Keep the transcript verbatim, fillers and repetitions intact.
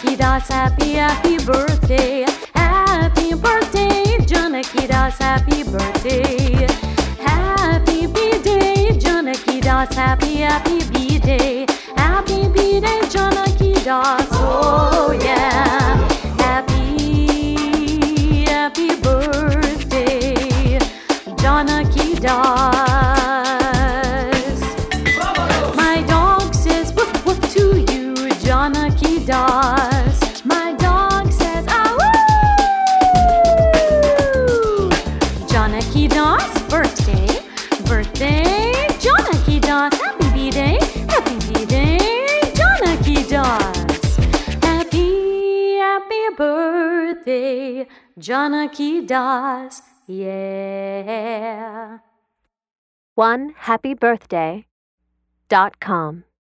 Janaki Das, happy, happy birthday. Happy birthday, Janaki Das, happy birthday. Happy B-Day, Janaki Das, happy, happy B-Day. Happy B-Day, Janaki Das, oh yeah. Happy, happy birthday, Janaki Das. My dog says woof woof to you, Janaki Das. My dog says ah woo. Janaki Das, birthday, birthday, Janaki Das. Happy B-Day, happy B-Day, Janaki Das. Happy, happy birthday, Janaki Das, yeah. one happy birthday dot com